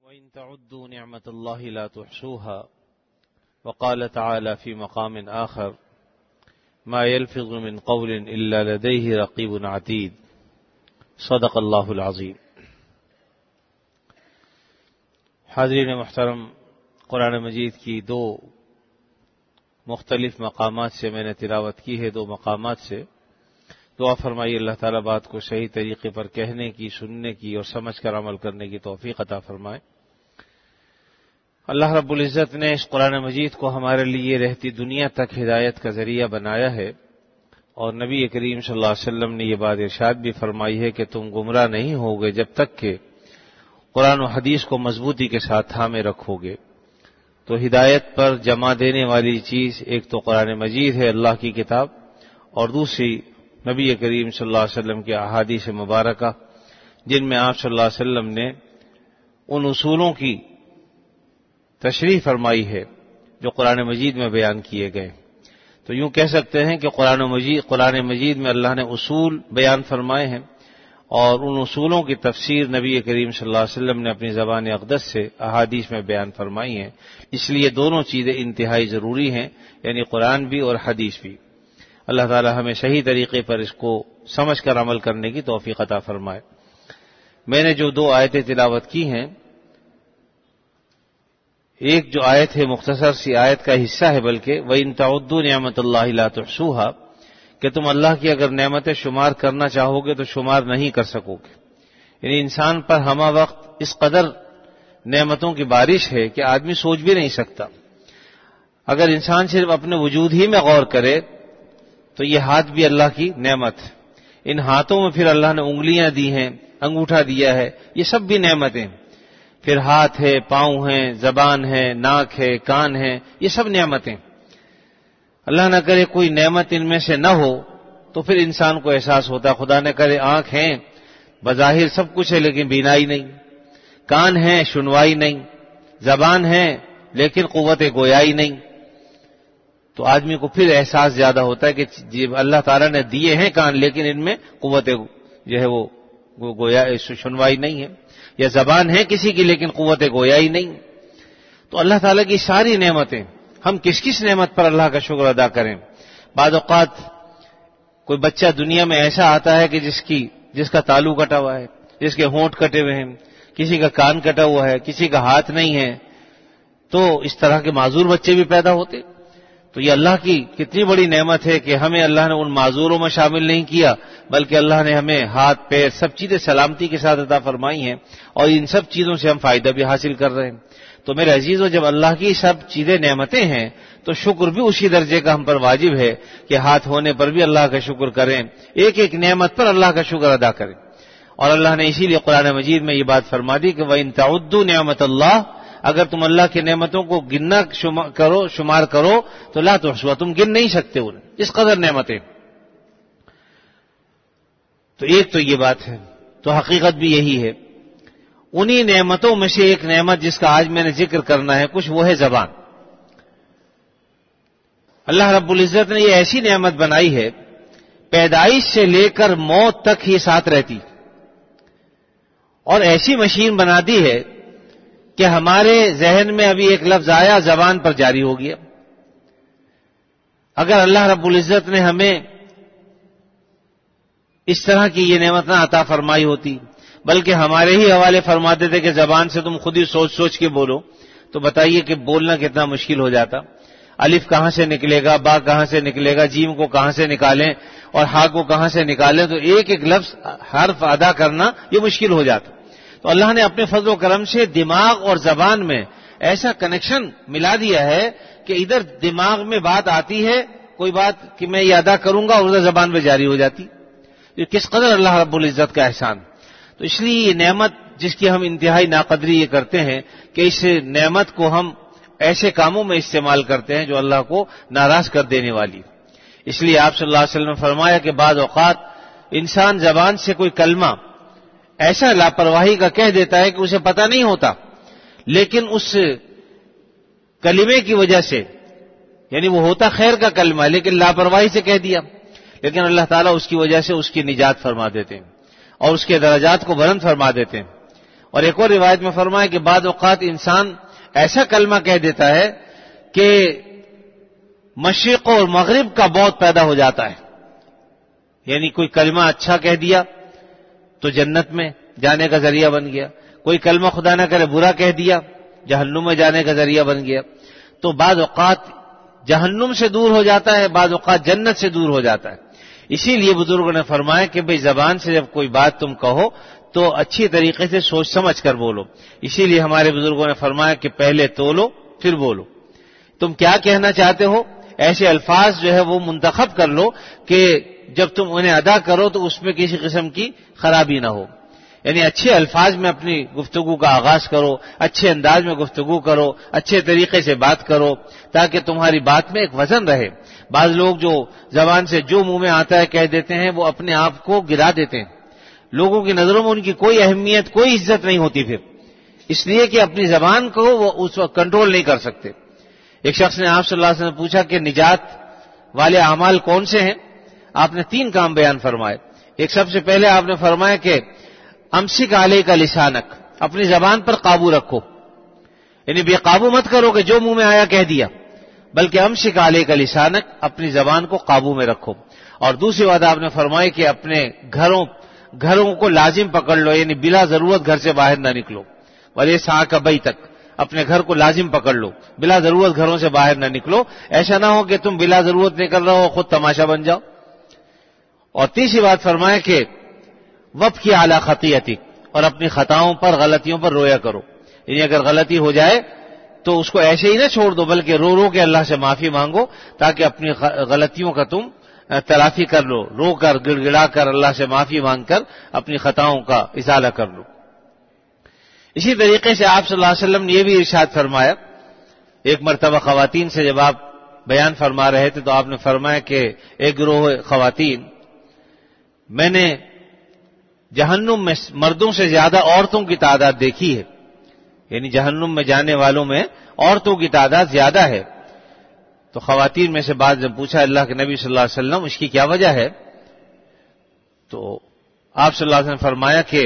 وَإِن تَعُدُّوا نِعْمَةَ اللَّهِ لَا تُحْصُوهَا وقال تعالى في مقام آخر ما يلفظ من قول إلا لديه رقيب عتيد صدق اللہ العظیم۔ حاضرین محترم، قرآن مجید کی دو مختلف مقامات سے میں نے تلاوت کی ہے، دو مقامات سے دعا فرمائی اللہ تعالیٰ بات کو صحیح طریقے پر کہنے کی، سننے کی اور سمجھ کر عمل کرنے کی توفیق عطا فرمائے۔ اللہ رب العزت نے اس قرآن مجید کو ہمارے لیے رہتی دنیا تک ہدایت کا ذریعہ بنایا ہے، اور نبی کریم صلی اللہ علیہ وسلم نے یہ بات ارشاد بھی فرمائی ہے کہ تم گمراہ نہیں ہوگے جب تک کہ قرآن و حدیث کو مضبوطی کے ساتھ تھامے رکھو گے۔ تو ہدایت پر جمع دینے والی چیز ایک تو قرآن مجید ہے، اللہ کی کتاب، اور دوسری نبی کریم صلی اللہ علیہ وسلم کے احادیث مبارکہ، جن میں آپ صلی اللہ علیہ وسلم نے ان اصولوں کی تشریح فرمائی ہے جو قرآن مجید میں بیان کیے گئے۔ تو یوں کہہ سکتے ہیں کہ قرآن مجید میں اللہ نے اصول بیان فرمائے ہیں، اور ان اصولوں کی تفسیر نبی کریم صلی اللہ علیہ وسلم نے اپنی زبان اقدس سے احادیث میں بیان فرمائی ہیں۔ اس لیے دونوں چیزیں انتہائی ضروری ہیں، یعنی قرآن بھی اور حدیث بھی۔ اللہ تعالی ہمیں صحیح طریقے پر اس کو سمجھ کر عمل کرنے کی توفیق عطا فرمائے۔ میں نے جو دو آیتیں تلاوت کی ہیں، ایک جو آیت ہے مختصر سی آیت کا حصہ ہے، بلکہ وَإِن تَعُدُّوا نِعْمَةَ اللَّهِ لَا تُحْصُوهَا، کہ تم اللہ کی اگر نعمتیں شمار کرنا چاہو گے تو شمار نہیں کر سکو گے۔ یعنی انسان پر ہمہ وقت اس قدر نعمتوں کی بارش ہے کہ آدمی سوچ بھی نہیں سکتا۔ اگر انسان صرف اپنے وجود ہی میں غور کرے تو یہ ہاتھ بھی اللہ کی نعمت ہے۔ ان ہاتھوں میں پھر اللہ نے انگلیاں دی ہیں، انگوٹھا دیا ہے، یہ سب بھی نعمتیں۔ پھر ہاتھ ہے، پاؤں ہیں، زبان ہے، ناک ہے، کان ہے، یہ سب نعمتیں۔ اللہ نہ کرے کوئی نعمت ان میں سے نہ ہو تو پھر انسان کو احساس ہوتا، خدا نہ کرے آنکھ ہیں، بظاہر سب کچھ ہے لیکن بینائی نہیں، کان ہیں، سنوائی نہیں، زبان ہے لیکن قوت گویائی نہیں، تو آدمی کو پھر احساس زیادہ ہوتا ہے کہ اللہ تعالیٰ نے دیے ہیں کان لیکن ان میں قوت جو ہے وہ گویا سنوائی نہیں ہے، یا زبان ہے کسی کی لیکن قوت گویائی نہیں۔ تو اللہ تعالیٰ کی ساری نعمتیں، ہم کس کس نعمت پر اللہ کا شکر ادا کریں۔ بعض اوقات کوئی بچہ دنیا میں ایسا آتا ہے کہ جس کا تالو کٹا ہوا ہے، جس کے ہونٹ کٹے ہوئے ہیں، کسی کا کان کٹا ہوا ہے، کسی کا ہاتھ نہیں ہے، تو اس طرح کے معذور بچے بھی پیدا ہوتے۔ تو یہ اللہ کی کتنی بڑی نعمت ہے کہ ہمیں اللہ نے ان معذوروں میں شامل نہیں کیا، بلکہ اللہ نے ہمیں ہاتھ پیر سب چیزیں سلامتی کے ساتھ عطا فرمائی ہیں، اور ان سب چیزوں سے ہم فائدہ بھی حاصل کر رہے ہیں۔ تو میرے عزیزو، جب اللہ کی سب چیزیں نعمتیں ہیں تو شکر بھی اسی درجے کا ہم پر واجب ہے کہ ہاتھ ہونے پر بھی اللہ کا شکر کریں، ایک ایک نعمت پر اللہ کا شکر ادا کریں۔ اور اللہ نے اسی لیے قرآن مجید میں یہ بات فرما دی کہ وَإِن تَعُدُّوا نِعْمَةَ اللَّهِ، اگر تم اللہ کی نعمتوں کو گننا شمار کرو تو لا تحصوها، تم گن نہیں سکتے انہیں، اس قدر نعمتیں۔ تو ایک تو یہ بات ہے، تو حقیقت بھی یہی ہے۔ انہی نعمتوں میں سے ایک نعمت جس کا آج میں نے ذکر کرنا ہے کچھ، وہ ہے زبان۔ اللہ رب العزت نے یہ ایسی نعمت بنائی ہے، پیدائش سے لے کر موت تک ہی ساتھ رہتی، اور ایسی مشین بنا دی ہے کہ ہمارے ذہن میں ابھی ایک لفظ آیا، زبان پر جاری ہو گیا۔ اگر اللہ رب العزت نے ہمیں اس طرح کی یہ نعمت نہ عطا فرمائی ہوتی، بلکہ ہمارے ہی حوالے فرماتے تھے کہ زبان سے تم خود ہی سوچ سوچ کے بولو، تو بتائیے کہ بولنا کتنا مشکل ہو جاتا۔ الف کہاں سے نکلے گا، با کہاں سے نکلے گا، جیم کو کہاں سے نکالیں اور ہا کو کہاں سے نکالیں، تو ایک ایک لفظ حرف ادا کرنا یہ مشکل ہو جاتا۔ تو اللہ نے اپنے فضل و کرم سے دماغ اور زبان میں ایسا کنیکشن ملا دیا ہے کہ ادھر دماغ میں بات آتی ہے، کوئی بات کہ میں یہ ادا کروں گا، اور ادھر زبان پہ جاری ہو جاتی۔ یہ کس قدر اللہ رب العزت کا احسان۔ تو اس لیے یہ نعمت جس کی ہم انتہائی ناقدری یہ کرتے ہیں کہ اس نعمت کو ہم ایسے کاموں میں استعمال کرتے ہیں جو اللہ کو ناراض کر دینے والی۔ اس لیے آپ صلی اللہ علیہ وسلم نے فرمایا کہ بعض اوقات انسان زبان سے کوئی کلمہ ایسا لاپرواہی کا کہہ دیتا ہے کہ اسے پتہ نہیں ہوتا، لیکن اس کلمے کی وجہ سے، یعنی وہ ہوتا خیر کا کلمہ لیکن لاپرواہی سے کہہ دیا، لیکن اللہ تعالیٰ اس کی وجہ سے اس کی نجات فرما دیتے ہیں اور اس کے درجات کو بلند فرما دیتے ہیں۔ اور ایک اور روایت میں فرمایا کہ بعض اوقات انسان ایسا کلمہ کہہ دیتا ہے کہ مشرق اور مغرب کا بعد پیدا ہو جاتا ہے. یعنی کوئی کلمہ اچھا کہہ دیا تو جنت میں جانے کا ذریعہ بن گیا، کوئی کلمہ خدا نہ کرے برا کہہ دیا جہنم میں جانے کا ذریعہ بن گیا. تو بعض اوقات جہنم سے دور ہو جاتا ہے، بعض اوقات جنت سے دور ہو جاتا ہے. اسی لیے بزرگوں نے فرمایا کہ بھئی زبان سے جب کوئی بات تم کہو تو اچھی طریقے سے سوچ سمجھ کر بولو. اسی لیے ہمارے بزرگوں نے فرمایا کہ پہلے تولو پھر بولو. تم کیا کہنا چاہتے ہو ایسے الفاظ جو ہے وہ منتخب کر لو کہ جب تم انہیں ادا کرو تو اس میں کسی قسم کی خرابی نہ ہو. یعنی اچھے الفاظ میں اپنی گفتگو کا آغاز کرو، اچھے انداز میں گفتگو کرو، اچھے طریقے سے بات کرو تاکہ تمہاری بات میں ایک وزن رہے. بعض لوگ جو زبان سے جو منہ میں آتا ہے کہہ دیتے ہیں وہ اپنے آپ کو گرا دیتے ہیں، لوگوں کی نظروں میں ان کی کوئی اہمیت کوئی عزت نہیں ہوتی پھر، اس لیے کہ اپنی زبان کو وہ اس وقت کنٹرول نہیں کر سکتے. ایک شخص نے آپ صلی اللہ علیہ وسلم نے پوچھا کہ نجات والے اعمال کون سے ہیں؟ آپ نے 3 کام بیان فرمائے. ایک سب سے پہلے آپ نے فرمایا کہ امسک علیک لسانک، اپنی زبان پر قابو رکھو، یعنی بے قابو مت کرو کہ جو منہ میں آیا کہہ دیا، بلکہ امسک علیک لسانک، اپنی زبان کو قابو میں رکھو. اور دوسری بات آپ نے فرمائی کہ اپنے گھروں کو لازم پکڑ لو، یعنی بلا ضرورت گھر سے باہر نہ نکلو. ولیسع بیتک، اپنے گھر کو لازم پکڑ لو، بلا ضرورت گھروں سے باہر نہ نکلو. ایسا نہ ہو کہ تم بلا ضرورت نکل رہے ہو خود تماشا بن جاؤ. اور تیسری بات فرمایا کہ وابکی علی خطیئتک، اور اپنی خطاؤں پر غلطیوں پر رویا کرو. یعنی اگر غلطی ہو جائے تو اس کو ایسے ہی نہ چھوڑ دو بلکہ رو رو کے اللہ سے معافی مانگو تاکہ اپنی غلطیوں کا تم تلافی کر لو، رو کر گڑ گڑا کر اللہ سے معافی مانگ کر اپنی خطاؤں کا ازالہ کر لو. اسی طریقے سے آپ صلی اللہ علیہ وسلم نے یہ بھی ارشاد فرمایا، ایک مرتبہ خواتین سے جب آپ بیان فرما رہے تھے تو آپ نے فرمایا کہ ایک گروہ خواتین، میں نے جہنم میں مردوں سے زیادہ عورتوں کی تعداد دیکھی ہے، یعنی جہنم میں جانے والوں میں عورتوں کی تعداد زیادہ ہے. تو خواتین میں سے بعض نے پوچھا اللہ کے نبی صلی اللہ علیہ وسلم اس کی کیا وجہ ہے؟ تو آپ صلی اللہ علیہ وسلم نے فرمایا کہ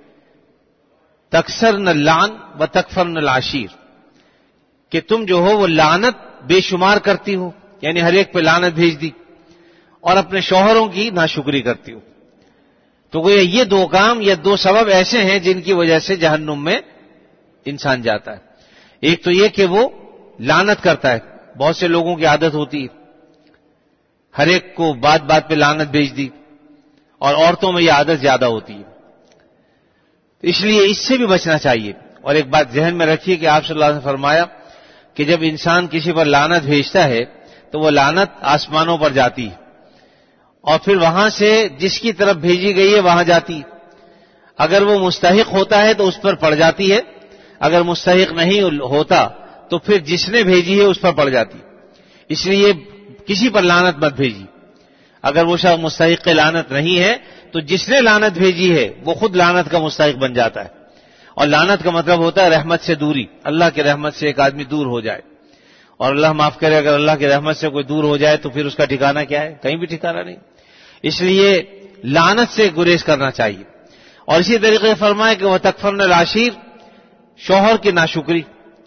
تکثرن اللعن و تکفرن العشیر، کہ تم جو ہو وہ لعنت بے شمار کرتی ہو، یعنی ہر ایک پہ لعنت بھیج دی، اور اپنے شوہروں کی ناشکری کرتی ہو. تو یہ 2 کام یا 2 سبب ایسے ہیں جن کی وجہ سے جہنم میں انسان جاتا ہے. ایک تو یہ کہ وہ لعنت کرتا ہے، بہت سے لوگوں کی عادت ہوتی ہے ہر ایک کو بات بات پہ لعنت بھیج دی، اور عورتوں میں یہ عادت زیادہ ہوتی ہے. اس لیے اس سے بھی بچنا چاہیے. اور ایک بات ذہن میں رکھیے کہ آپ صلی اللہ علیہ وسلم نے فرمایا کہ جب انسان کسی پر لعنت بھیجتا ہے تو وہ لعنت آسمانوں پر جاتی ہے اور پھر وہاں سے جس کی طرف بھیجی گئی ہے وہاں جاتی ہے. اگر وہ مستحق ہوتا ہے تو اس پر پڑ جاتی ہے، اگر مستحق نہیں ہوتا تو پھر جس نے بھیجی ہے اس پر پڑ جاتی. اس لیے کسی پر لعنت مت بھیجی. اگر وہ شخص مستحق لعنت نہیں ہے تو جس نے لعنت بھیجی ہے وہ خود لعنت کا مستحق بن جاتا ہے. اور لعنت کا مطلب ہوتا ہے رحمت سے دوری، اللہ کی رحمت سے ایک آدمی دور ہو جائے. اور اللہ معاف کرے اگر اللہ کی رحمت سے کوئی دور ہو جائے تو پھر اس کا ٹھکانہ کیا ہے؟ کہیں بھی ٹھکانہ نہیں. اس لیے لعنت سے گریز کرنا چاہیے. اور اسی طریقے سے فرمایا کہ وہ تکفرن العشیر، شوہر کی ناشکری.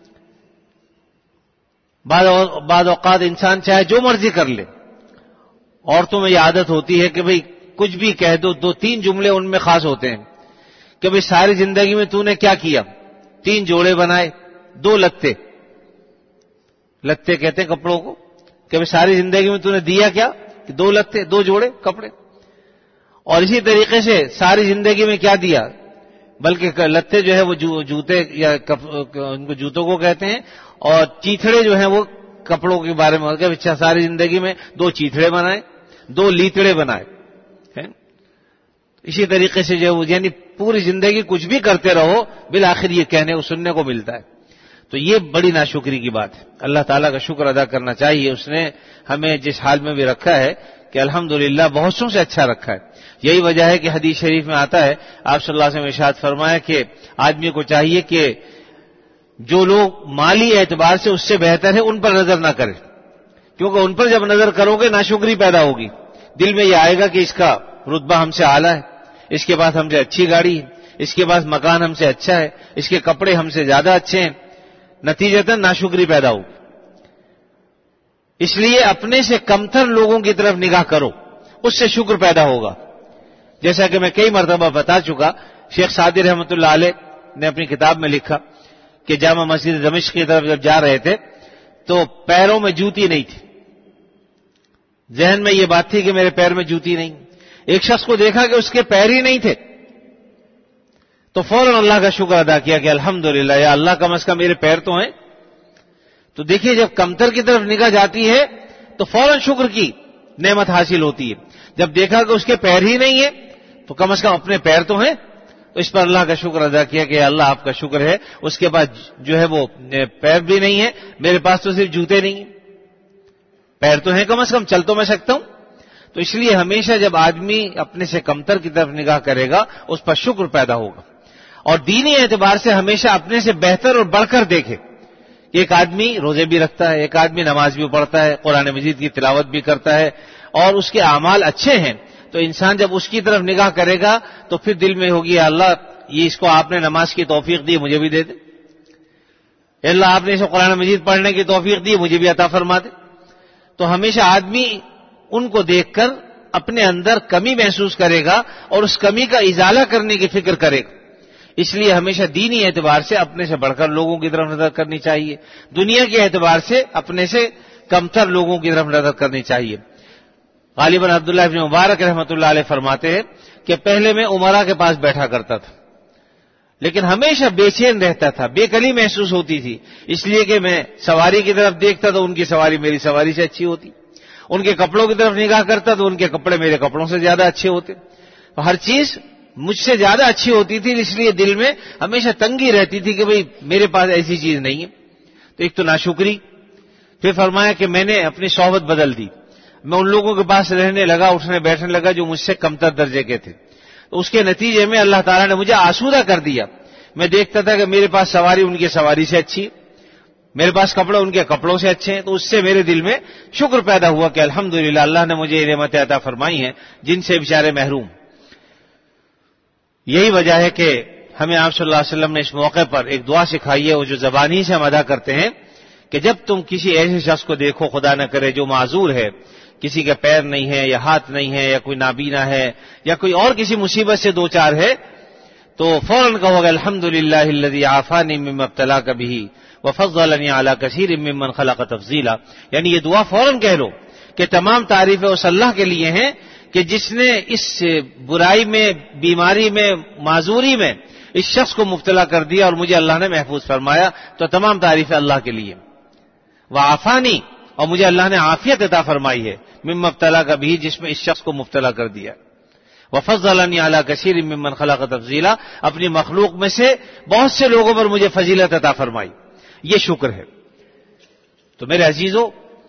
بعض اوقات انسان چاہے جو مرضی کر لے، عورتوں میں یہ عادت ہوتی ہے کہ بھئی کچھ بھی کہہ دو، 2-3 جملے ان میں خاص ہوتے ہیں کہ بھئی ساری زندگی میں تو نے کیا کیا؟ 3 جوڑے بنائے، 2 لتے کہتے ہیں کپڑوں کو، کہ بھئی ساری زندگی میں تو نے دیا کیا؟ 2 لتے، 2 جوڑے کپڑے. اور اسی طریقے سے ساری زندگی میں کیا دیا؟ بلکہ لتے جو ہے وہ جوتے یا ان کو جوتوں کو کہتے ہیں، اور چیتھڑے جو ہیں وہ کپڑوں کے بارے میں ہوگا. اچھا ساری زندگی میں 2 چیتھڑے بنائے، 2 لیتڑے بنائے. اسی طریقے سے جو یعنی پوری زندگی کچھ بھی کرتے رہو بالآخر یہ کہنے کو سننے کو ملتا ہے. تو یہ بڑی ناشکری کی بات ہے. اللہ تعالیٰ کا شکر ادا کرنا چاہیے، اس نے ہمیں جس حال میں بھی رکھا ہے کہ الحمدللہ بہت سوں سے اچھا رکھا ہے. یہی وجہ ہے کہ حدیث شریف میں آتا ہے، آپ صلی اللہ علیہ وسلم نے ارشاد فرمایا کہ آدمی کو چاہیے کہ جو لوگ مالی اعتبار سے اس سے بہتر ہے ان پر نظر نہ کرے، کیونکہ ان پر جب نظر کرو گے ناشکری پیدا ہوگی. دل میں یہ آئے گا کہ اس کا رتبہ ہم سے اعلیٰ ہے، اس کے پاس ہم سے اچھی گاڑی ہے، اس کے پاس مکان ہم سے اچھا ہے، اس کے کپڑے ہم سے زیادہ اچھے ہیں، نتیجتاً ناشکری پیدا ہوگی۔ اس لیے اپنے سے کمتر لوگوں کی طرف نگاہ کرو، اس سے شکر پیدا ہوگا۔ جیسا کہ میں کئی مرتبہ بتا چکا، شیخ سعدی رحمۃ اللہ علیہ نے اپنی کتاب میں لکھا کہ جامع مسجد دمشق کی طرف جب جا رہے تھے تو پیروں میں جوتی نہیں تھی، ذہن میں یہ بات تھی کہ میرے پیر میں جوتی نہیں۔ ایک شخص کو دیکھا کہ اس کے پیر ہی نہیں تھے، تو فوراً اللہ کا شکر ادا کیا کہ الحمدللہ یا اللہ کم از کم میرے پیر تو ہیں۔ تو دیکھیے جب کمتر کی طرف نگاہ جاتی ہے تو فوراً شکر کی نعمت حاصل ہوتی ہے۔ جب دیکھا کہ اس کے پیر ہی نہیں ہے تو کم از کم اپنے پیر تو ہیں، تو اس پر اللہ کا شکر ادا کیا کہ اللہ آپ کا شکر ہے، اس کے بعد جو ہے وہ پیر بھی نہیں ہے، میرے پاس تو صرف جوتے نہیں ہیں، پیر تو ہیں، کم از کم چل تو میں سکتا ہوں۔ تو اس لیے ہمیشہ جب آدمی اپنے سے کمتر کی طرف نگاہ کرے گا اس پر شکر پیدا ہوگا، اور دینی اعتبار سے ہمیشہ اپنے سے بہتر اور بڑھ کر دیکھے کہ ایک آدمی روزے بھی رکھتا ہے، ایک آدمی نماز بھی پڑھتا ہے، قرآن مجید کی تلاوت بھی کرتا ہے اور اس کے اعمال اچھے ہیں، تو انسان جب اس کی طرف نگاہ کرے گا تو پھر دل میں ہوگی اللہ یہ اس کو آپ نے نماز کی توفیق دی، مجھے بھی دے دے، اللہ آپ نے اسے قرآن مجید پڑھنے کی توفیق دی، مجھے بھی عطا فرما دے۔ تو ہمیشہ آدمی ان کو دیکھ کر اپنے اندر کمی محسوس کرے گا اور اس کمی کا ازالہ کرنے کی فکر کرے گا۔ اس لیے ہمیشہ دینی اعتبار سے اپنے سے بڑھ کر لوگوں کی طرف نظر کرنی چاہیے، دنیا کے اعتبار سے اپنے سے کمتر لوگوں کی طرف نظر کرنی چاہیے۔ غالباً عبداللہ ابن مبارک رحمۃ اللہ علیہ فرماتے ہیں کہ پہلے میں عمرا کے پاس بیٹھا کرتا تھا، لیکن ہمیشہ بے چین رہتا تھا، بے کلی محسوس ہوتی تھی، اس لیے کہ میں سواری کی طرف دیکھتا تو ان کی سواری میری سواری سے اچھی ہوتی، ان کے کپڑوں کی طرف نگاہ کرتا تو ان کے کپڑے میرے کپڑوں سے زیادہ اچھے ہوتے، ہر چیز مجھ سے زیادہ اچھی ہوتی تھی، اس لیے دل میں ہمیشہ تنگی رہتی تھی کہ بھئی میرے پاس ایسی چیز نہیں ہے۔ تو ایک تو ناشکری، پھر فرمایا کہ میں نے اپنی صحبت بدل دی، میں ان لوگوں کے پاس رہنے لگا، اٹھنے بیٹھنے لگا جو مجھ سے کمتر درجے کے تھے، تو اس کے نتیجے میں اللہ تعالیٰ نے مجھے آسودہ کر دیا۔ میں دیکھتا تھا کہ میرے پاس سواری ان کی سواری سے اچھی، میرے پاس کپڑے ان کے کپڑوں سے اچھے ہیں، تو اس سے میرے دل میں شکر پیدا ہوا کہ الحمدللہ اللہ نے مجھے یہ نعمتیں عطا فرمائی ہیں جن سے بیچارے محروم۔ یہی وجہ ہے کہ ہمیں آپ صلی اللہ علیہ وسلم نے اس موقع پر ایک دعا سکھائی ہے، وہ جو زبانی سے ہم ادا کرتے ہیں کہ جب تم کسی ایسے شخص کو دیکھو خدا نہ کرے جو معذور ہے، کسی کے پیر نہیں ہے یا ہاتھ نہیں ہے یا کوئی نابینا ہے یا کوئی اور کسی مصیبت سے دو چار ہے، تو فوراً کہو گے الحمدللہ الذی عافانی مما ابتلاک بہ وفضلنی علی کثیر ممن خلق تفضیلا، یعنی یہ دعا فوراً کہہ لو کہ تمام تعریفیں اس اللہ کے لیے ہیں کہ جس نے اس برائی میں، بیماری میں، معذوری میں اس شخص کو مبتلا کر دیا اور مجھے اللہ نے محفوظ فرمایا، تو تمام تعریفیں اللہ کے لیے۔ وعافانی، اور مجھے اللہ نے عافیت عطا فرمائی ہے، مما ابتلاک بہ، جس میں اس شخص کو مبتلا کر دیا۔ وفضلنی علی کثیر ممن خلق تفضیلا، اپنی مخلوق میں سے بہت سے لوگوں پر مجھے فضیلت عطا فرمائی، یہ شکر ہے۔ تو میرے عزیزو،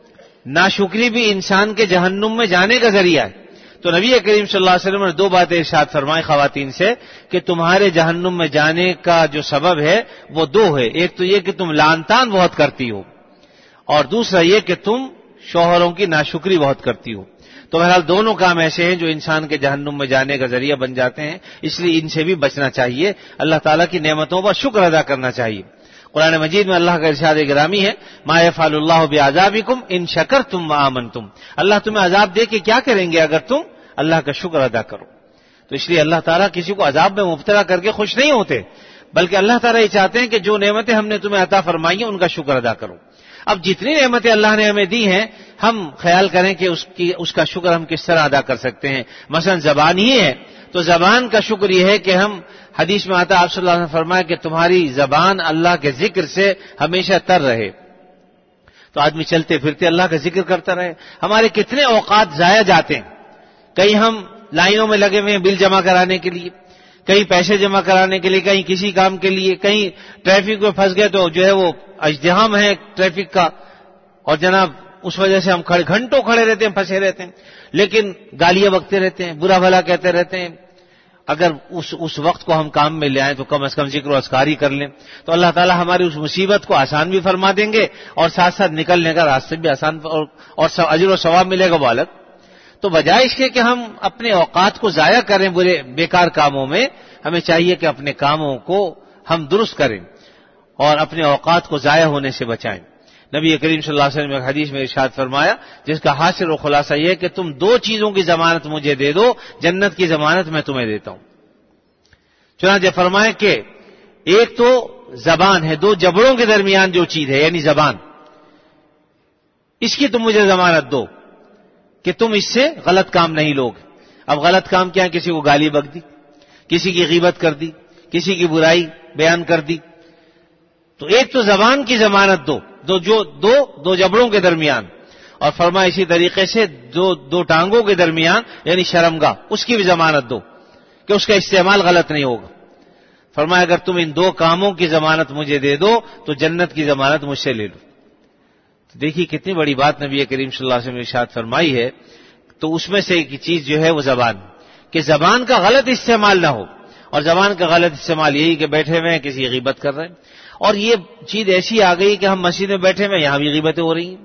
ناشکری بھی انسان کے جہنم میں جانے کا ذریعہ ہے۔ تو نبی کریم صلی اللہ علیہ وسلم نے دو باتیں ارشاد فرمائی خواتین سے کہ تمہارے جہنم میں جانے کا جو سبب ہے وہ دو ہے، ایک تو یہ کہ تم لعن طعن بہت کرتی ہو، اور دوسرا یہ کہ تم شوہروں کی ناشکری بہت کرتی ہو۔ تو بہرحال دونوں کام ایسے ہیں جو انسان کے جہنم میں جانے کا ذریعہ بن جاتے ہیں، اس لیے ان سے بھی بچنا چاہیے، اللہ تعالیٰ کی نعمتوں پر شکر ادا کرنا چاہیے۔ قرآن مجید میں اللہ کا ارشاد گرامی ہے، ما یفعل اللہ بعذابکم ان شکرتم وآمنتم، اللہ تمہیں عذاب دے کے کیا کریں گے اگر تم اللہ کا شکر ادا کرو۔ تو اس لیے اللہ تعالیٰ کسی کو عذاب میں مبتلا کر کے خوش نہیں ہوتے، بلکہ اللہ تعالیٰ یہ چاہتے ہیں کہ جو نعمتیں ہم نے تمہیں عطا فرمائی ہیں ان کا شکر ادا کرو۔ اب جتنی نعمتیں اللہ نے ہمیں دی ہیں ہم خیال کریں کہ اس کا شکر ہم کس طرح ادا کر سکتے ہیں۔ مثلا زبان ہی ہے تو زبان کا شکر یہ ہے کہ ہم، حدیث میں آتا آپ صلی اللہ علیہ وسلم نے فرمایا کہ تمہاری زبان اللہ کے ذکر سے ہمیشہ تر رہے، تو آدمی چلتے پھرتے اللہ کا ذکر کرتا رہے۔ ہمارے کتنے اوقات ضائع جاتے ہیں، کہیں ہم لائنوں میں لگے ہوئے ہیں بل جمع کرانے کے لیے، کہیں پیسے جمع کرانے کے لیے، کہیں کسی کام کے لیے، کہیں ٹریفک میں پھنس گئے تو جو ہے وہ ازدحام ہے ٹریفک کا، اور جناب اس وجہ سے ہم گھنٹوں کھڑے رہتے ہیں، پھنسے رہتے ہیں، لیکن گالیاں بکتے رہتے ہیں، برا بھلا کہتے رہتے ہیں۔ اگر اس وقت کو ہم کام میں لے آئیں تو کم از کم ذکر و اذکار ہی کر لیں، تو اللہ تعالیٰ ہماری اس مصیبت کو آسان بھی فرما دیں گے اور ساتھ ساتھ نکلنے کا راستہ بھی آسان، اور اجر و ثواب ملے گا وہ الگ۔ تو تو بجائے اس کے کہ ہم اپنے اوقات کو ضائع کریں بیکار کاموں میں، ہمیں چاہیے کہ اپنے کاموں کو ہم درست کریں اور اپنے اوقات کو ضائع ہونے سے بچائیں۔ نبی کریم صلی اللہ علیہ وسلم نے ایک حدیث میں ارشاد فرمایا جس کا حاصل و خلاصہ یہ ہے کہ تم 2 چیزوں کی ضمانت مجھے دے دو، جنت کی ضمانت میں تمہیں دیتا ہوں۔ چنانچہ فرمائے کہ ایک تو زبان ہے، 2 جبڑوں کے درمیان جو چیز ہے یعنی زبان، اس کی تم مجھے ضمانت دو کہ تم اس سے غلط کام نہیں لوگ۔ اب غلط کام کیا ہے؟ کسی کو گالی بک دی، کسی کی غیبت کر دی، کسی کی برائی بیان کر دی۔ تو ایک تو زبان کی ضمانت دو جبڑوں کے درمیان، اور فرمایا اسی طریقے سے 2 ٹانگوں کے درمیان یعنی شرمگاہ، اس کی بھی ضمانت دو کہ اس کا استعمال غلط نہیں ہوگا۔ فرمایا اگر تم ان 2 کاموں کی ضمانت مجھے دے دو تو جنت کی ضمانت مجھ سے لے لو۔ تو دیکھیے کتنی بڑی بات نبی کریم صلی اللہ علیہ وسلم نے ارشاد فرمائی ہے۔ تو اس میں سے ایک چیز جو ہے وہ زبان، کہ زبان کا غلط استعمال نہ ہو، اور زبان کا غلط استعمال یہی کہ بیٹھے ہوئے ہیں کسی کی غیبت کر رہے ہیں، اور یہ چیز ایسی آ گئی کہ ہم مسجد میں بیٹھے ہوئے یہاں بھی غیبتیں ہو رہی ہیں،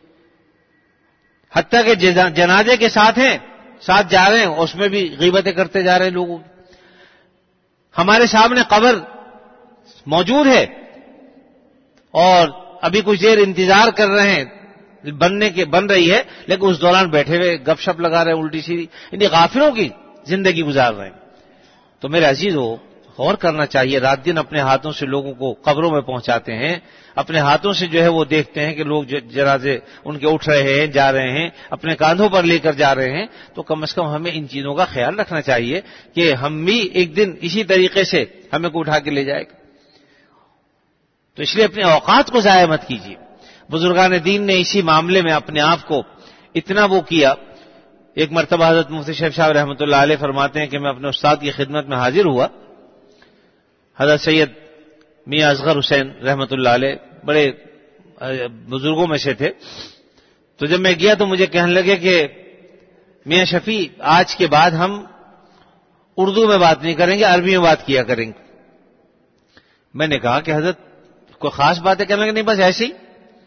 حتیٰ کہ جنازے کے ساتھ جا رہے ہیں اس میں بھی غیبتیں کرتے جا رہے ہیں لوگوں کی۔ ہمارے سامنے قبر موجود ہے اور ابھی کچھ دیر انتظار کر رہے ہیں بن رہی ہے، لیکن اس دوران بیٹھے ہوئے گپ شپ لگا رہے ہیں الٹی سیدھی، یعنی غافلوں کی زندگی گزار رہے ہیں۔ تو میرے عزیزو غور کرنا چاہیے، رات دن اپنے ہاتھوں سے لوگوں کو قبروں میں پہنچاتے ہیں، اپنے ہاتھوں سے جو ہے وہ دیکھتے ہیں کہ لوگ جنازے ان کے اٹھ رہے ہیں، جا رہے ہیں، اپنے کاندھوں پر لے کر جا رہے ہیں، تو کم از کم ہمیں ان چیزوں کا خیال رکھنا چاہیے کہ ہم بھی ایک دن اسی طریقے سے ہمیں کو اٹھا کے لے جائے گا۔ تو اس لیے اپنے اوقات کو ضائع مت کیجیے۔ بزرگان دین نے اسی معاملے میں اپنے آپ کو اتنا وہ کیا۔ ایک مرتبہ حضرت مفتی شیخ صاحب رحمۃ اللہ علیہ فرماتے ہیں کہ میں اپنے استاد کی خدمت میں حاضر ہوا، حضرت سید میاں اصغر حسین رحمۃ اللہ علیہ بڑے بزرگوں میں سے تھے۔ تو جب میں گیا تو مجھے کہنے لگے کہ میاں شفیع آج کے بعد ہم اردو میں بات نہیں کریں گے، عربی میں بات کیا کریں گے۔ میں نے کہا کہ حضرت کوئی خاص بات ہے؟ کہنے لگے نہیں بس ایسے ہی۔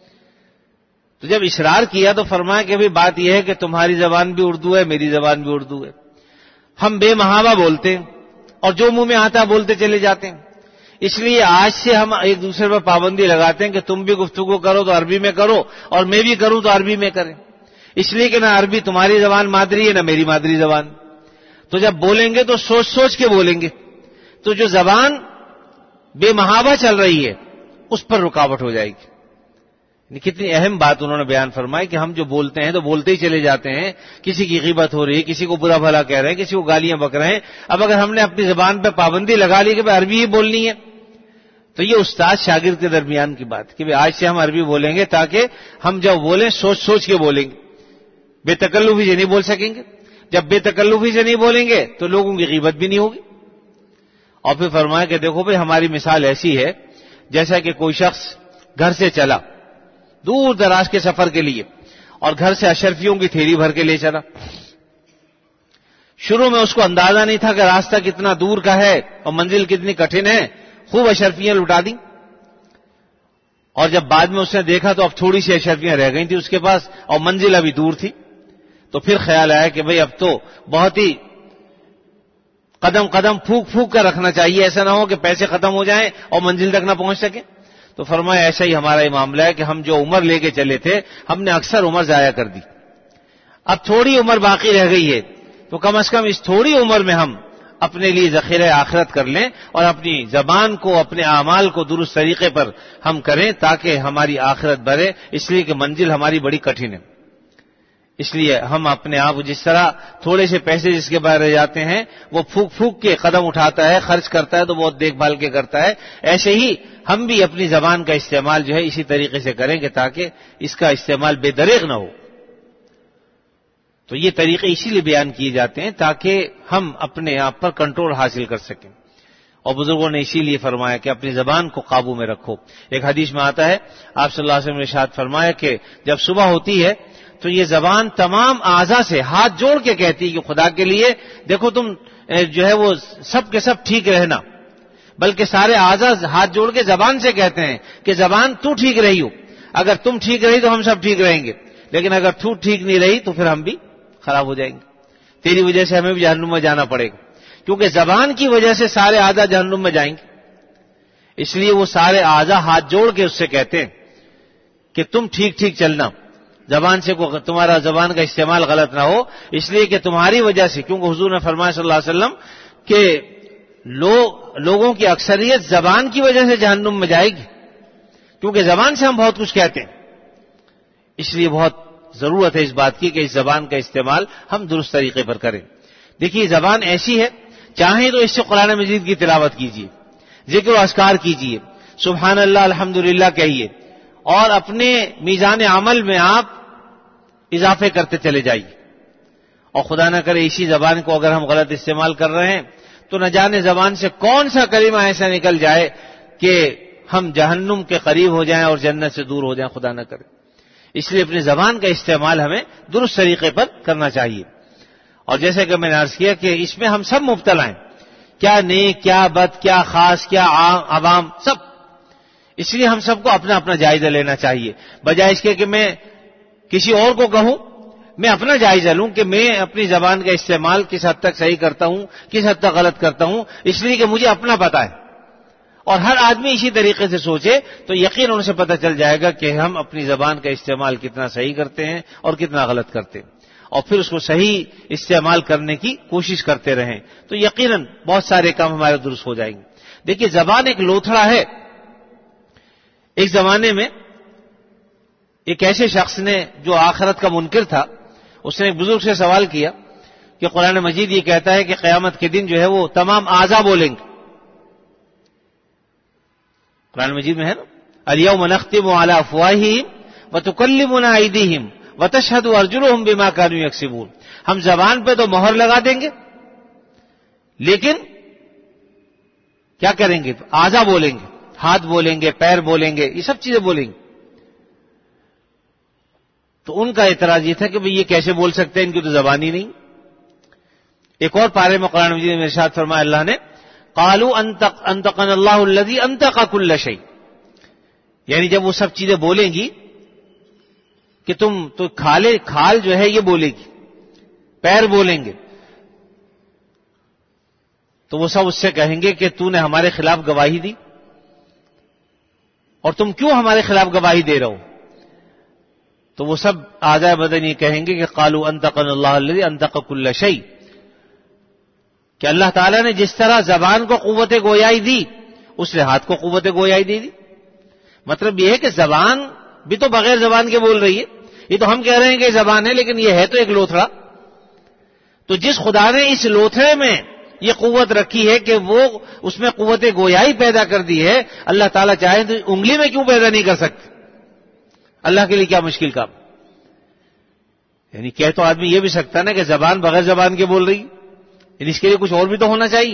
تو جب اصرار کیا تو فرمایا کہ ابھی بات یہ ہے کہ تمہاری زبان بھی اردو ہے، میری زبان بھی اردو ہے، ہم بے محابہ بولتے ہیں اور جو منہ میں آتا بولتے چلے جاتے ہیں، اس لیے آج سے ہم ایک دوسرے پر پابندی لگاتے ہیں کہ تم بھی گفتگو کرو تو عربی میں کرو اور میں بھی کروں تو عربی میں کریں، اس لیے کہ نہ عربی تمہاری زبان مادری ہے نہ میری مادری زبان۔ تو جب بولیں گے تو سوچ سوچ کے بولیں گے، تو جو زبان بے محابہ چل رہی ہے اس پر رکاوٹ ہو جائے گی۔ کتنی اہم بات انہوں نے بیان فرمائی کہ ہم جو بولتے ہیں تو بولتے ہی چلے جاتے ہیں، کسی کی غیبت ہو رہی ہے، کسی کو برا بھلا کہہ رہے ہیں، کسی کو گالیاں بک رہے ہیں۔ اب اگر ہم نے اپنی زبان پہ پابندی لگا لی کہ بھائی عربی ہی بولنی ہے، تو یہ استاد شاگرد کے درمیان کی بات کہ آج سے ہم عربی بولیں گے تاکہ ہم جب بولیں سوچ سوچ کے بولیں گے، بے تکلفی سے نہیں بول سکیں گے۔ جب بے تکلفی سے نہیں بولیں گے تو لوگوں کی غیبت بھی نہیں ہوگی۔ اور پھر فرمایا کہ دیکھو بھائی ہماری مثال ایسی ہے جیسا کہ کوئی شخص گھر سے چلا دور دراز کے سفر کے لیے اور گھر سے اشرفیوں کی تھیلی بھر کے لے چلا۔ شروع میں اس کو اندازہ نہیں تھا کہ راستہ کتنا دور کا ہے اور منزل کتنی کٹھن ہے، خوب اشرفیاں لٹا دی، اور جب بعد میں اس نے دیکھا تو اب تھوڑی سی اشرفیاں رہ گئی تھی اس کے پاس اور منزل ابھی دور تھی، تو پھر خیال آیا کہ بھئی اب تو بہت ہی قدم قدم پھونک پھونک کر رکھنا چاہیے، ایسا نہ ہو کہ پیسے ختم ہو جائیں اور منزل تک نہ پہنچ سکیں۔ تو فرمایا ایسا ہی ہمارا یہ معاملہ ہے کہ ہم جو عمر لے کے چلے تھے ہم نے اکثر عمر ضائع کر دی، اب تھوڑی عمر باقی رہ گئی ہے، تو کم از کم اس تھوڑی عمر میں ہم اپنے لیے ذخیرہ آخرت کر لیں اور اپنی زبان کو، اپنے اعمال کو درست طریقے پر ہم کریں تاکہ ہماری آخرت بڑھے، اس لیے کہ منزل ہماری بڑی کٹھن ہے۔ اس لیے ہم اپنے آپ جس طرح تھوڑے سے پیسے جس کے باہر رہ جاتے ہیں وہ پھونک پھونک کے قدم اٹھاتا ہے، خرچ کرتا ہے تو بہت دیکھ بھال کے کرتا ہے، ایسے ہی ہم بھی اپنی زبان کا استعمال جو ہے اسی طریقے سے کریں گے تاکہ اس کا استعمال بے دریغ نہ ہو۔ تو یہ طریقے اسی لیے بیان کیے جاتے ہیں تاکہ ہم اپنے آپ پر کنٹرول حاصل کر سکیں، اور بزرگوں نے اسی لیے فرمایا کہ اپنی زبان کو قابو میں رکھو۔ ایک حدیث میں آتا ہے آپ صلی اللہ علیہ وسلم نے ارشاد فرمایا کہ جب صبح ہوتی ہے تو یہ زبان تمام اعضاء سے ہاتھ جوڑ کے کہتی ہے کہ خدا کے لیے دیکھو تم جو ہے وہ سب کے سب ٹھیک رہنا، بلکہ سارے اعضاء ہاتھ جوڑ کے زبان سے کہتے ہیں کہ زبان تو ٹھیک رہی ہو، اگر تم ٹھیک رہی تو ہم سب ٹھیک رہیں گے، لیکن اگر تو ٹھیک نہیں رہی تو پھر ہم بھی خراب ہو جائیں گے، تیری وجہ سے ہمیں بھی جہنم میں جانا پڑے گا، کیونکہ زبان کی وجہ سے سارے اعضاء جہنم میں جائیں گے۔ اس لیے وہ سارے اعضاء ہاتھ جوڑ کے اس سے کہتے ہیں کہ تم ٹھیک ٹھیک چلنا، زبان سے تمہارا زبان کا استعمال غلط نہ ہو، اس لیے کہ تمہاری وجہ سے، کیونکہ حضور نے فرمایا صلی اللہ علیہ وسلم کہ لوگوں کی اکثریت زبان کی وجہ سے جہنم میں جائے گی، کیونکہ زبان سے ہم بہت کچھ کہتے ہیں۔ اس لیے بہت ضرورت ہے اس بات کی کہ اس زبان کا استعمال ہم درست طریقے پر کریں۔ دیکھیے زبان ایسی ہے، چاہیں تو اس سے قرآن مجید کی تلاوت کیجیے، ذکر و اذکار کیجیے، سبحان اللہ الحمدللہ کہیے، اور اپنے میزان عمل میں آپ اضافے کرتے چلے جائیے۔ اور خدا نہ کرے اسی زبان کو اگر ہم غلط استعمال کر رہے ہیں تو نہ جانے زبان سے کون سا کلمہ ایسا نکل جائے کہ ہم جہنم کے قریب ہو جائیں اور جنت سے دور ہو جائیں، خدا نہ کرے۔ اس لیے اپنی زبان کا استعمال ہمیں درست طریقے پر کرنا چاہیے۔ اور جیسے کہ میں نے عرض کیا کہ اس میں ہم سب مبتلا ہیں، کیا نیک، کیا بد، کیا خاص، کیا عوام، سب۔ اس لیے ہم سب کو اپنا اپنا جائزہ لینا چاہیے، بجائے اس کے کہ میں کسی اور کو کہوں، میں اپنا جائزہ لوں کہ میں اپنی زبان کا استعمال کس حد تک صحیح کرتا ہوں، کس حد تک غلط کرتا ہوں، اس لیے کہ مجھے اپنا پتہ ہے۔ اور ہر آدمی اسی طریقے سے سوچے تو یقیناً ان سے پتہ چل جائے گا کہ ہم اپنی زبان کا استعمال کتنا صحیح کرتے ہیں اور کتنا غلط کرتے ہیں، اور پھر اس کو صحیح استعمال کرنے کی کوشش کرتے رہیں تو یقیناً بہت سارے کام ہمارے درست ہو جائیں گے۔ دیکھیے زبان ایک لوتھڑا ہے۔ ایک زمانے میں ایک ایسے شخص نے جو آخرت کا منکر تھا، اس نے ایک بزرگ سے سوال کیا کہ قرآن مجید یہ کہتا ہے کہ قیامت کے دن جو ہے وہ تمام اعضاء بولیں گے، قرآن مجید میں ہے نا، الیوم نختم علی افواہہم وتکلمنا ایدیہم وتشہد ارجلہم بما کانوا یکسبون۔ ہم زبان پہ تو مہر لگا دیں گے، لیکن کیا کریں گے؟ اعضاء بولیں گے، ہاتھ بولیں گے، پیر بولیں گے، یہ سب چیزیں بولیں گے۔ تو ان کا اعتراض یہ تھا کہ بھئی یہ کیسے بول سکتے ہیں، ان کی تو زبان ہی نہیں۔ ایک اور پارے میں قرآن مجید میں ارشاد فرمایا اللہ نے، قالوا انطقنا اللہ الذی انطق کل شیء، یعنی جب وہ سب چیزیں بولیں گی کہ تم تو کھال جو ہے یہ بولے گی، پیر بولیں گے، تو وہ سب اس سے کہیں گے کہ تو نے ہمارے خلاف گواہی دی، اور تم کیوں ہمارے خلاف گواہی دے رہے ہو؟ تو وہ سب اعضاء بدن یہ کہیں گے کہ قالوا انطقنا اللہ الذی انطق کل شیء، کہ اللہ تعالیٰ نے جس طرح زبان کو قوت گویائی دی اس نے ہاتھ کو قوت گویائی دے دی۔ مطلب یہ ہے کہ زبان بھی تو بغیر زبان کے بول رہی ہے، یہ تو ہم کہہ رہے ہیں کہ زبان ہے لیکن یہ ہے تو ایک لوتھڑا۔ تو جس خدا نے اس لوتھڑے میں یہ قوت رکھی ہے کہ وہ اس میں قوت گویائی پیدا کر دی ہے، اللہ تعالیٰ چاہے تو انگلی میں کیوں پیدا نہیں کر سکتے؟ اللہ کے لیے کیا مشکل کام؟ یعنی کہہ تو آدمی یہ بھی سکتا نا کہ زبان بغیر زبان کے بول رہی، یعنی اس کے لیے کچھ اور بھی تو ہونا چاہیے۔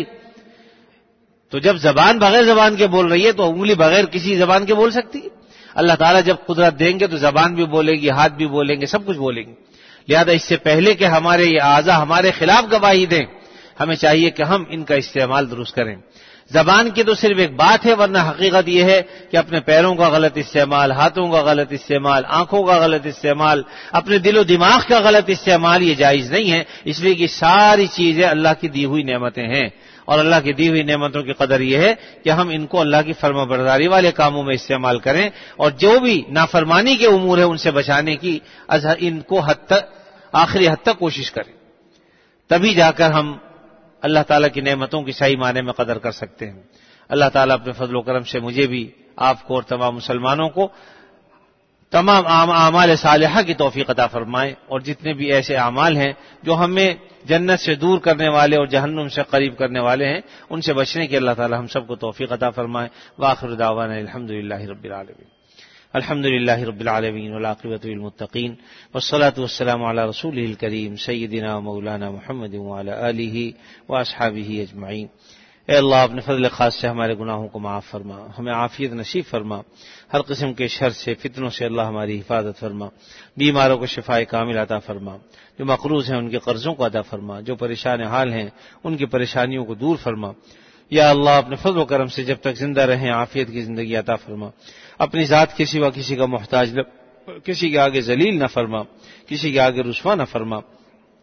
تو جب زبان بغیر زبان کے بول رہی ہے تو انگلی بغیر کسی زبان کے بول سکتی ہے؟ اللہ تعالیٰ جب قدرت دیں گے تو زبان بھی بولے گی، ہاتھ بھی بولیں گے، سب کچھ بولیں گے۔ لہذا اس سے پہلے کہ ہمارے یہ اعضاء ہمارے خلاف گواہی دیں، ہمیں چاہیے کہ ہم ان کا استعمال درست کریں۔ زبان کی تو صرف ایک بات ہے، ورنہ حقیقت یہ ہے کہ اپنے پیروں کا غلط استعمال، ہاتھوں کا غلط استعمال، آنکھوں کا غلط استعمال، اپنے دل و دماغ کا غلط استعمال یہ جائز نہیں ہے، اس لیے کہ ساری چیزیں اللہ کی دی ہوئی نعمتیں ہیں، اور اللہ کی دی ہوئی نعمتوں کی قدر یہ ہے کہ ہم ان کو اللہ کی فرما برداری والے کاموں میں استعمال کریں، اور جو بھی نافرمانی کے امور ہیں ان سے بچانے کی ان کو آخری حد تک کوشش کریں، تبھی جا کر ہم اللہ تعالیٰ کی نعمتوں کی صحیح معنی میں قدر کر سکتے ہیں۔ اللہ تعالیٰ اپنے فضل و کرم سے مجھے بھی، آپ کو اور تمام مسلمانوں کو تمام اعمال صالحہ کی توفیق عطا فرمائے، اور جتنے بھی ایسے اعمال ہیں جو ہمیں جنت سے دور کرنے والے اور جہنم سے قریب کرنے والے ہیں ان سے بچنے کی اللہ تعالیٰ ہم سب کو توفیق عطا فرمائے۔ وآخر دعوانا الحمدللہ رب العالمین۔ الحمد للہ رب العالمین والعاقبۃ للمتقین والصلاة والسلام علی رسولہ الکریم سیدنا مولانا محمد وعلی آلہ واصحابہ اجمعین۔ اے اللہ اپنے فضل خاص سے ہمارے گناہوں کو معاف فرما، ہمیں عافیت نصیب فرما، ہر قسم کے شر سے فتنوں سے اللہ ہماری حفاظت فرما، بیماروں کو شفاء کامل عطا فرما، جو مقروض ہیں ان کے قرضوں کو ادا فرما، جو پریشان حال ہیں ان کی پریشانیوں کو دور فرما۔ یا اللہ اپنے فضل و کرم سے جب تک زندہ رہیں عافیت کی زندگی عطا فرما، اپنی ذات کے سوا کسی کا محتاج نہ، کسی کے آگے ذلیل نہ فرما، کسی کے آگے رسوا نہ فرما۔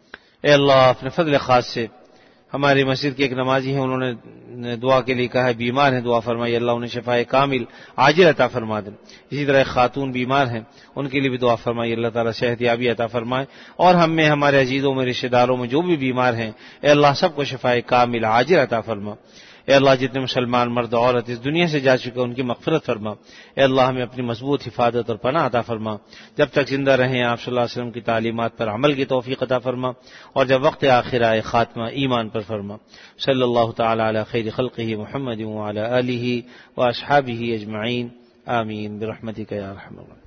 اے اللہ اپنے فضل خاص سے ہماری مسجد کے ایک نمازی ہیں، انہوں نے دعا کے لیے کہا ہے، بیمار ہیں، دعا فرمائیے اللہ انہیں شفائے کامل عاجل عطا فرما دیں۔ اسی طرح ایک خاتون بیمار ہیں، ان کے لیے بھی دعا فرمائیے اللہ تعالیٰ صحت یابی عطا فرمائے، اور ہم میں ہمارے عزیزوں میں رشتہ داروں میں جو بھی بیمار ہیں اے اللہ سب کو شفائے کامل عاجل عطا فرما۔ اے اللہ جتنے مسلمان مرد عورت اس دنیا سے جا چکے ان کی مغفرت فرما۔ اے اللہ ہمیں اپنی مضبوط حفاظت اور پناہ عطا فرما، جب تک زندہ رہیں آپ صلی اللہ علیہ وسلم کی تعلیمات پر عمل کی توفیق عطا فرما، اور جب وقت آخر آئے خاتمہ ایمان پر فرما۔ صلی اللہ تعالی علی خیر خلقہ محمد وعلی آلہ واصحابہ اجمعین، آمین برحمتک یا ارحم الراحمین۔